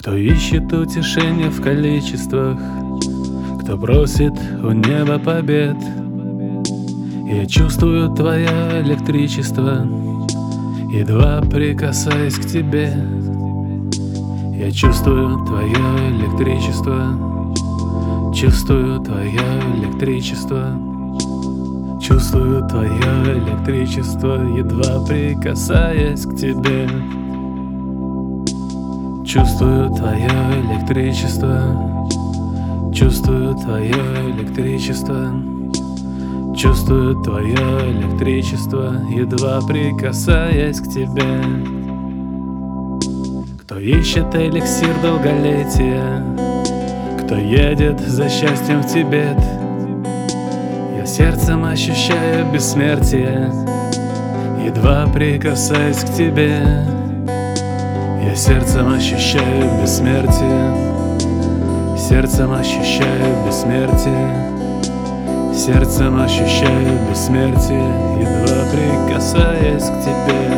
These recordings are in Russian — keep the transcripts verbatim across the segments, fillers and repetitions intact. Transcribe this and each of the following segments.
Кто ищет утешение в количествах, кто просит у неба побед. Я чувствую твое электричество, едва прикасаясь к тебе. Я чувствую твое электричество, чувствую твое электричество, чувствую твое электричество, едва прикасаясь к тебе. Чувствую твое электричество, чувствую твое электричество, чувствую твое электричество, едва прикасаясь к тебе. Кто ищет эликсир долголетия, кто едет за счастьем в Тибет, я сердцем ощущаю бессмертие, едва прикасаясь к тебе. Я сердцем ощущаю бессмертие, сердцем ощущаю бессмертие, сердцем ощущаю бессмертие, едва прикасаясь к тебе.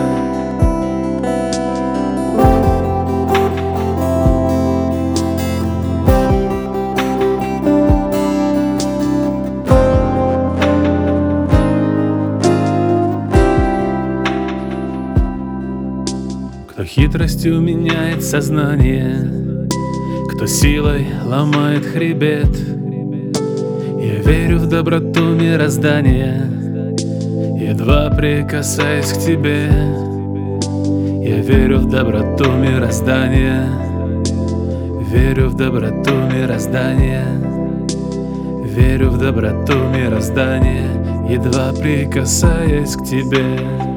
Кто хитростью меняет сознание, кто силой ломает хребет. Я верю в доброту мироздания, едва прикасаясь к тебе. Я верю в доброту мироздания, верю в доброту мироздания, верю в доброту мироздания, едва прикасаясь к тебе.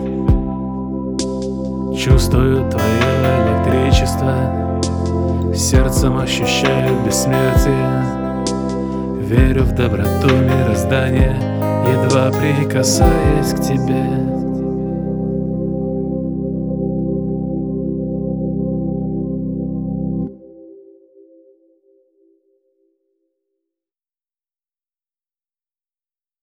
Чувствую твое электричество, сердцем ощущаю бессмертие. Верю в доброту мироздания, едва прикасаясь к тебе.